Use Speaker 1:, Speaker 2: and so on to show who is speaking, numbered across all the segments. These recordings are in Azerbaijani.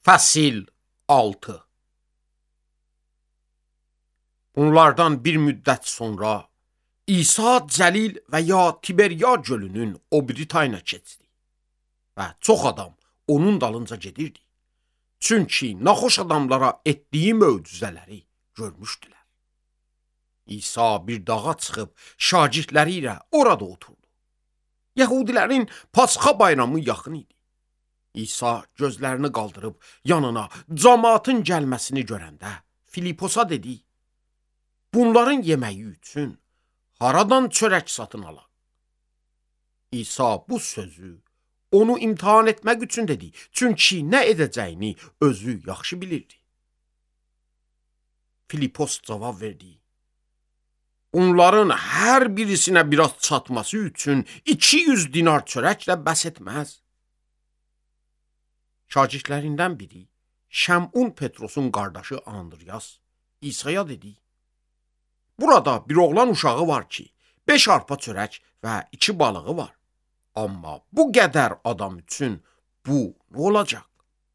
Speaker 1: Fəsil 6. Bunlardan bir müddət sonra İsa Cəlil və ya Tiberiya gölünün o biri tayına keçdi və çox adam onun dalınca gedirdi. Çünki naxoş adamlara etdiyi möcüzələri görmüşdülər. İsa bir dağa çıxıb şagirdləri ilə orada oturdu. Yəhudilərin Pasxa bayramı yaxın idi. İsa gözlərini qaldırıb yanına cəmaatın gəlməsini görəndə Filiposa dedi: "Bunların yeməyi üçün haradan çörək satın alaq?" İsa bu sözü onu imtahan etmək üçün dedi, çünki nə edəcəyini özü yaxşı bilirdi. Filipos cavab verdi: "Onların hər birisinə biraz çatması üçün 200 dinar çörəklə bəs etməz." Şagirdlərindən biri, Şəmun Petrosun qardaşı Andriyas, İsa'ya dedi: "Burada bir oğlan uşağı var ki, 5 arpa çörək və 2 balığı var. Amma bu qədər adam üçün bu nə olacaq?"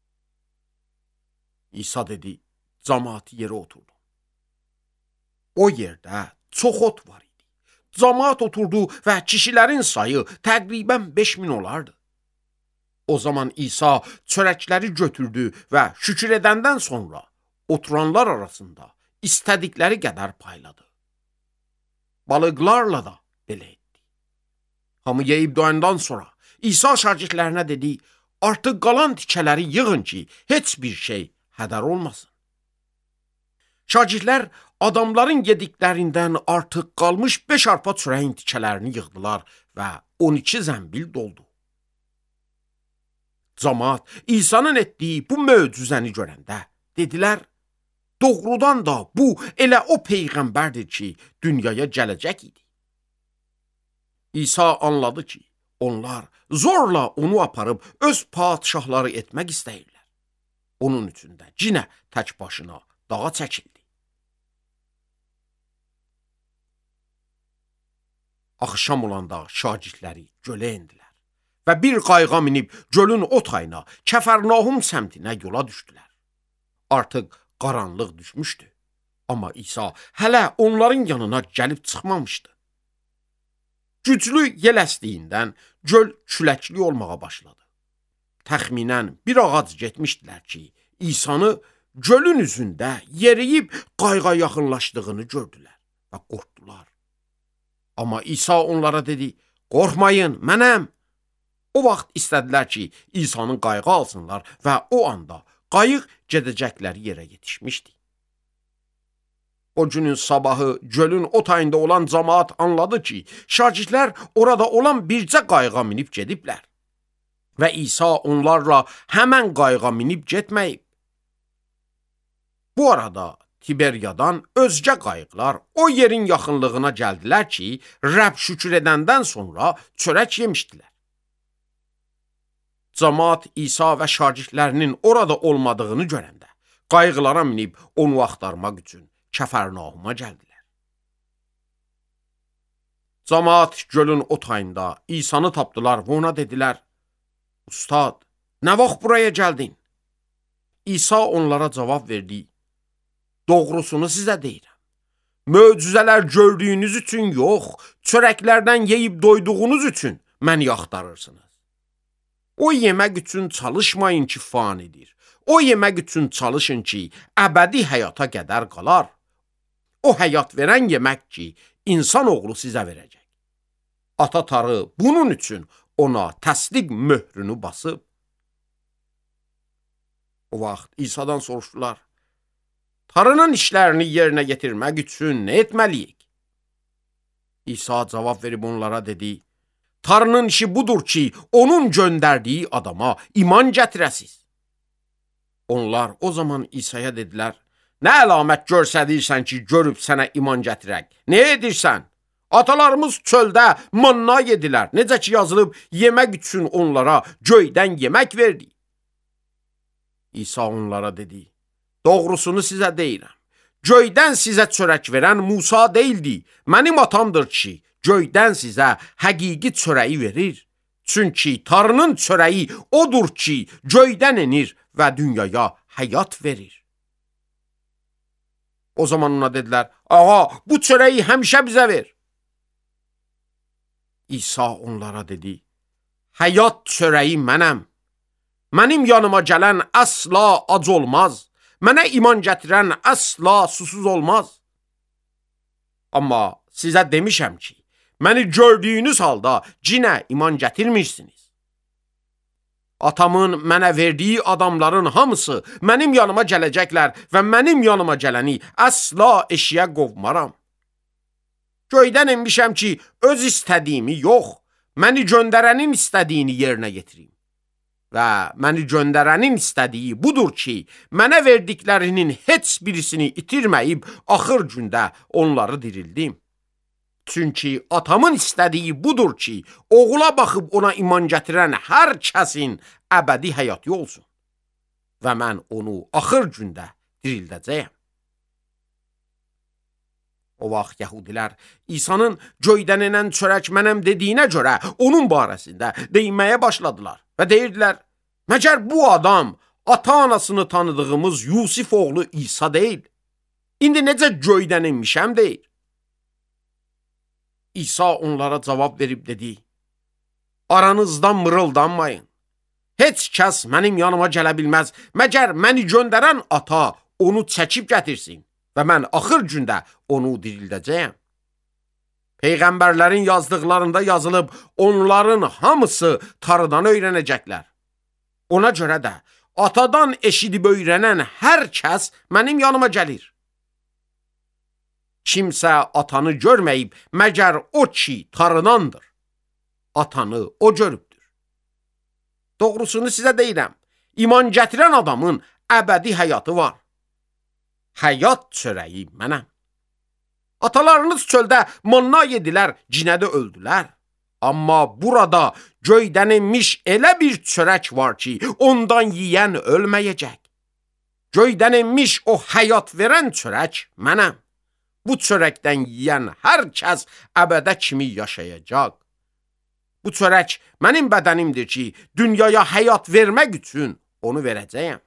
Speaker 1: İsa dedi, cəmaat yerə oturdu. O yerdə çox ot var idi. Cəmaat oturdu və kişilərin sayı təqribən 5000 olardı. O zaman İsa çörəkləri götürdü və şükür edəndən sonra oturanlar arasında istədikləri qədər payladı. Balıqlarla da belə etdi. Hamı yeyib doyandan sonra İsa şagirdlərinə dedi: "Artıq qalan tikələri yığın ki, heç bir şey hədər olmasın." Şagirdlər adamların yediklərindən artıq qalmış 5 arpa çörəyin tikələrini yığdılar və 12 zəmbil doldu. Cəmaat İsa'nın etdiyi bu möcüzəni görəndə dedilər: "Doğrudan da bu elə o peyğəmbərdir ki, dünyaya gələcək idi." İsa anladı ki, onlar zorla onu aparıb öz padşahları etmək istəyirlər. Onun üçün də yenə tək başına dağa çəkildi. Axşam olanda şagirdləri gölə endilər və bir qayığa minib gölün o tayına, Kəfərnahum səmtinə yola düşdülər. Artıq qaranlıq düşmüşdü, amma İsa hələ onların yanına gəlib çıxmamışdı. Güclü yel əsdiyindən göl küləkli olmağa başladı. Təxminən bir ağac getmişdilər ki, İsa'nı gölün üzündə yeriyib qayığa yaxınlaşdığını gördülər və qorxdular. Amma İsa onlara dedi: "Qorxmayın, mənəm." O vaxt istədilər ki, İsa'nın qayığı alsınlar və o anda qayıq gedəcəkləri yerə yetişmişdi. O günün sabahı gölün o tayında olan cəmaat anladı ki, şagirdlər orada olan bircə qayığa minib gediblər və İsa onlarla həmən qayığa minib getməyib. Bu arada Tiberiyadan özgə qayıqlar o yerin yaxınlığına gəldilər ki, Rəbb şükür edəndən sonra çörək yemişdilər. Cəmaat İsa və şagirdlərinin orada olmadığını görəndə qayıqlara minib onu axtarmaq üçün Kəfərnahuma gəldilər. Cəmaat gölün o tayında İsa'nı tapdılar və ona dedilər: "Ustad, nə vaxt buraya gəldin?" İsa onlara cavab verdi: "Doğrusunu sizə deyirəm. Möcüzələr gördüyünüz üçün yox, çörəklərdən yeyib doyduğunuz üçün məni axtarırsınız. O yemək üçün çalışmayın ki, fanidir. O yemək üçün çalışın ki, əbədi həyata qədər qalar. O həyat verən yemək ki, insan oğlu sizə verəcək. Ata Tanrı bunun üçün ona təsdiq möhrünü basıb." O vaxt İsa'dan soruşdular: "Tanrının işlərini yerinə yetirmək üçün nə etməliyik?" İsa cavab verib onlara dedi: "Tanrının işi budur ki, onun göndərdiyi adama iman gətirəsiz." Onlar o zaman İsa'ya dedilər: "Nə əlamət göstərirsən ki, görüb sənə iman gətirək? Nə edirsən? Atalarımız çöldə manna yedilər. Necə ki yazılıb, yemək üçün onlara göydən yemək verdi." İsa onlara dedi: "Doğrusunu sizə deyirəm. Göydən sizə çörək verən Musa deyildi. Mənim atamdır ki, göydən sizə həqiqi çörəyi verir. Çünki Tanrının çörəyi odur ki, göydən enir və dünyaya həyat verir. O zaman ona dedilər, ağa, bu çörəyi həmişə bizə ver. İsa onlara dedi, həyat çörəyi mənəm. Mənim yanıma gələn əsla ac olmaz. Mənə iman gətirən əsla susuz olmaz. Amma sizə demişəm ki, məni gördüyünüz halda cinə iman gətirmirsiniz. Atamın mənə verdiyi adamların hamısı mənim yanıma gələcəklər və mənim yanıma gələni əsla eşiyə qovmaram. Göydən enmişəm ki, öz istədiyimi yox, məni göndərənin istədiyini yerinə yetirim. Və məni göndərənin istədiyi budur ki, mənə verdiklərinin heç birisini itirməyib, axır gündə onları dirildim. Çünki atamın istədiyi budur ki, oğula baxıb ona iman gətirən hər kəsin əbədi həyatı olsun. Və mən onu axır gündə dirildəcəyəm. O vaxt yəhudilər İsa'nın göydən enən çörək mənəm dediyinə görə onun barəsində deyinməyə başladılar və deyirdilər, məgər bu adam ata-anasını tanıdığımız Yusif oğlu İsa deyil? İndi necə göydən enmişəm deyir? İsa onlara cavab verib dedi, aranızdan mırıldanmayın. Heç kəs mənim yanıma gələ bilməz, məgər məni göndərən ata onu çəkib gətirsin və mən axır gündə onu dirildəcəyəm. Peyğəmbərlərin yazdıqlarında yazılıb, onların hamısı tarıdan öyrənəcəklər. Ona görə də atadan eşidib öyrənən hər kəs mənim yanıma gəlir. Kimsə atanı görməyib, məgər o ki tarınandır. Atanı o görübdür. Doğrusunu sizə deyirəm, iman gətirən adamın əbədi həyatı var. Həyat çörəyi mənəm. Atalarınız çöldə manna yedilər, cinədə öldülər. Amma burada göydən enmiş elə bir çörək var ki, ondan yiyən ölməyəcək. Göydən enmiş o həyat verən çörək mənəm. Bu çörəkdən yiyən hər kəs əbədə kimi yaşayacaq. Bu çörək mənim bədənimdir ki, dünyaya həyat vermək üçün onu verəcəyəm.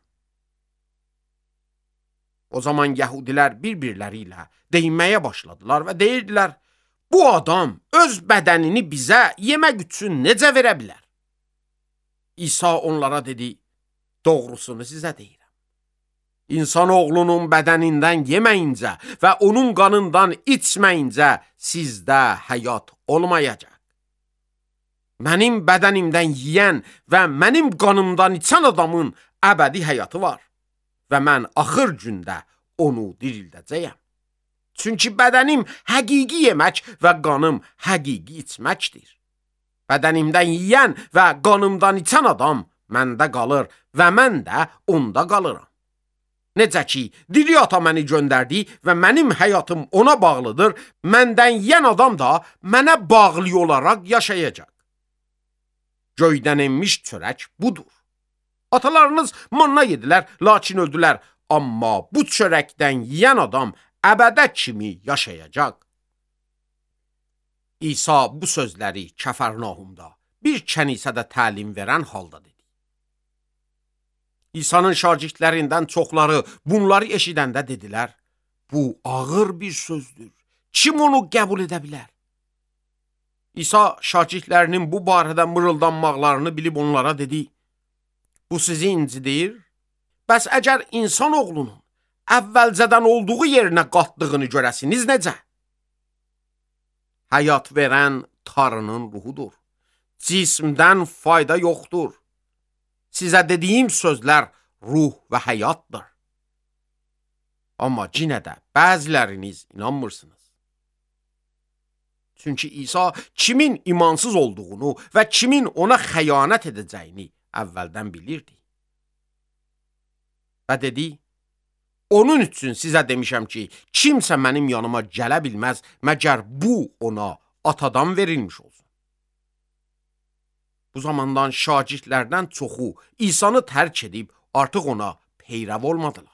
Speaker 1: O zaman yəhudilər bir-birləri ilə deyinməyə başladılar və deyirdilər, bu adam öz bədənini bizə yemək üçün necə verə bilər? İsa onlara dedi, doğrusunu sizə deyirəm. İnsanoğlunun bədənindən yeməyincə və onun qanından içməyincə sizdə həyat olmayacaq. Mənim bədənimdən yiyən və mənim qanımdan içən adamın əbədi həyatı var və mən axır gündə onu dirildəcəyəm. Çünki bədənim həqiqi yemək və qanım həqiqi içməkdir. Bədənimdən yiyən və qanımdan içən adam məndə qalır və mən də onda qalıram. Necə ki, diri ata məni göndərdi və mənim həyatım ona bağlıdır, məndən yiyən adam da mənə bağlı olaraq yaşayacaq. Göydən enmiş çörək budur. Atalarınız manna yedilər, lakin öldülər. Amma bu çörəkdən yiyən adam əbədə kimi yaşayacaq. İsa bu sözləri Kəfərnahumda bir kənisədə təlim verən halda dedi. İsa'nın şagirdlərindən çoxları bunları eşidəndə dedilər, bu ağır bir sözdür. Kim onu qəbul edə bilər? İsa şagirdlərinin bu barədə mırıldanmaqlarını bilib onlara dedi, bu sizi incidir? Bəs əgər insan oğlunun əvvəlcədən olduğu yerinə qatdığını görəsiniz necə? Həyat verən Tanrının ruhudur. Cismdən fayda yoxdur. Sizə dediyim sözlər ruh və həyatdır. Amma yenə də bəziləriniz inanmırsınız. Çünki İsa kimin imansız olduğunu və kimin ona xəyanət edəcəyini əvvəldən bilirdi. Və dedi, onun üçün sizə demişəm ki, kimsə mənim yanıma gələ bilməz, məgər bu ona atadan verilmiş olsun. Bu zamandan şagirdlərdən çoxu İsa'nı tərk edib artıq ona peyrəv olmadılar.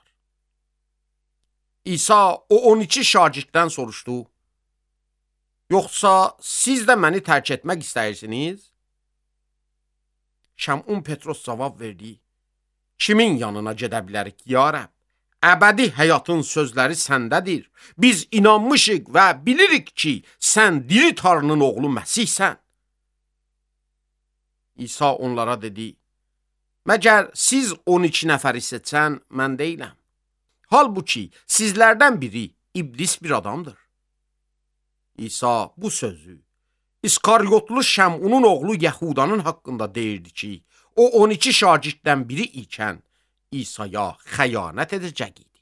Speaker 1: İsa o 12 şagirddən soruşdu, yoxsa siz də məni tərk etmək istəyirsiniz? Şəmun Petros cavab verdi, kimin yanına gedə bilərik, ya Rəbb? Əbədi həyatın sözləri səndədir. Biz inanmışıq və bilirik ki, sən diri Tanrının oğlu Məsihsən. İsa onlara dedi, məgər siz 12 nəfəri seçən mən deyiləm. Halbuki sizlərdən biri iblis bir adamdır. İsa bu sözü İskaryotlu Şəmunun oğlu Yəhudanın haqqında deyirdi ki, o 12 şagirddən biri ikən İsa'ya xəyanət edəcək idi.